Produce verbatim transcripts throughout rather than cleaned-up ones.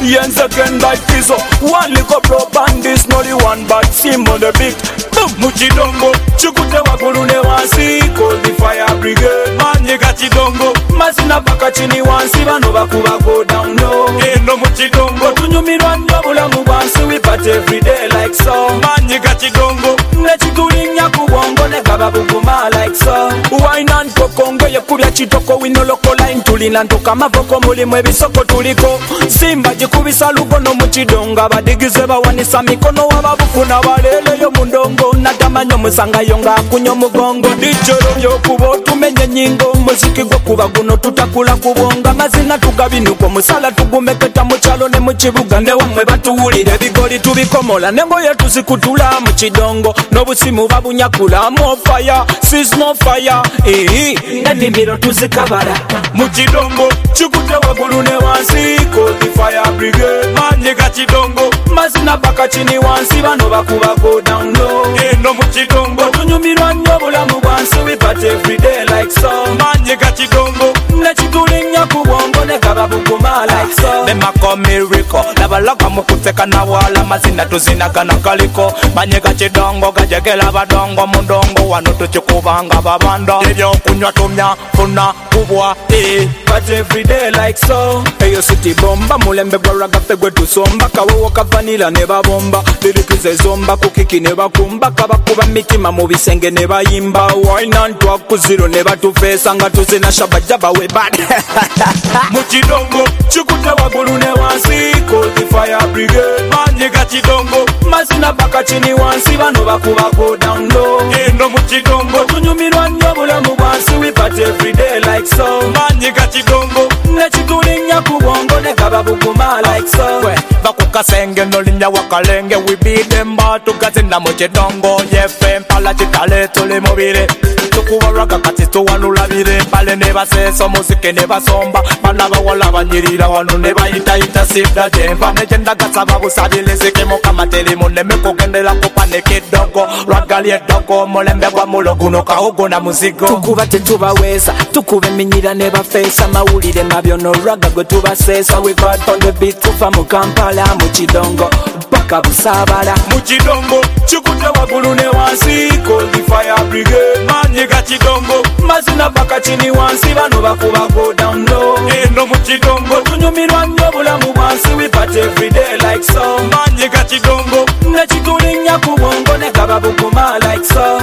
yen second like this. One lick up rope and this, no the one but sim on the beat. Boom, Muchidongo, chukute wakulu ne wansi, call the fire brigade. Manye kachidongo, masina baka chini wansi, bano bakuba go down low. Eno Muchidongo, tunyumirwa nyobula mubansi, we party every day like so. Manye kachidongo, nechitulinya kubongo, nekaba buguma like so. Wine and kokongo, yekubya chitoko, wino loko line, tulina ntoka mavoko, mulimwe bisoko tuliko. Simba jikubisa lugo no Muchidonga, badigize bawanisa mikono wababufuna balele yo mundongo. Nadamanyo musanga yonga kunyo mugongo. Dijoro byokubo tumenye nyingo, muziki gwo kuba guno tutakula kubonga. Mazina tugabinuko musala tugumeketa muchalo ne muchibuga. Ne wamwe batuwulire bigoli tubikomola, nengo yetu zikutula Muchidongo. Nobusimu babunyakula, more fire, sis no fire. Eh, nenimiro tuzikabala Muchidongo, chukute wagulu ne wansi, call the fire brigade. Manye kachidongo, mazina baka chini wansi, bano bakuba go down low. Eno Muchidongo, tunyumirwa nyobula mubwansi, we party every day like so. Manye kachidongo, nechitulinya kubongo, nekaba buguma like so. Nema komiriko, nabalaga mukuteka na wala, mazina tuzinaga na kaliko. Manye kachidongo, gajegela badongo, mundongo, wano tuchukubanga babanda. Ebyo kunywa tumya, funa, kubwa, eh. Party every day like so. Eyo city bomba, mulembe gwaraga fegwe tusomba. Kawewo kavanila neba bomba, lirikize zomba, kukiki neba kumba. Kabakuba mitima mubisenge neba yimba. Wine and talk kuziro neba tufesa, nga tuzina shabajaba we bad. Muchidongo, chukute wagulu ne wansi, call the fire brigade. Manye kachidongo, mazina baka chini wansi, bano bakuba go down low. Eno Muchidongo, tunyumirwa nyobula mubansi, we party every day like so. Manye kachidongo, nechitulinya kubongo, nekaba buguma like so. Kwe, bakukasenge nolinya wakalenge, we beat them ba tukazina Muchidongo. Yefe mpala chitale tuli mubire, tukuwaraga kati tuwanulabire. Pale neba seso musike neba somba, banaba wala banyirira wanu neba ita ita sifda jemba. Nejenda gasaba busabile sike moka mateli muneme kugendela kupane kidogo. Ragali edogo mulembe kwa muloguno kahugo na muzigo. Tukuba tetuba weza, tukube minyira neba fesa. Mawulire mabyono raga gwe tuba sesa. We got on the beat tufa mukampala Muchidongo, baka busabala Muchidongo, chukute wagulu ne wansi, call the fire brigade. Manye kachidongo, mazina baka chini wansi, bano bakuba go down low. Eno Muchidongo, tunyumirwa nyobula mubansi, we party every day like so. Manye kachidongo, nechitulinya kubongo, nekaba buguma like so.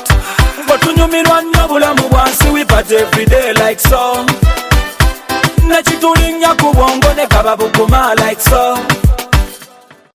Tunyumirwa nyobula mubansi, we party every day like so. Nechitulinya kubongo, nekaba buguma like so.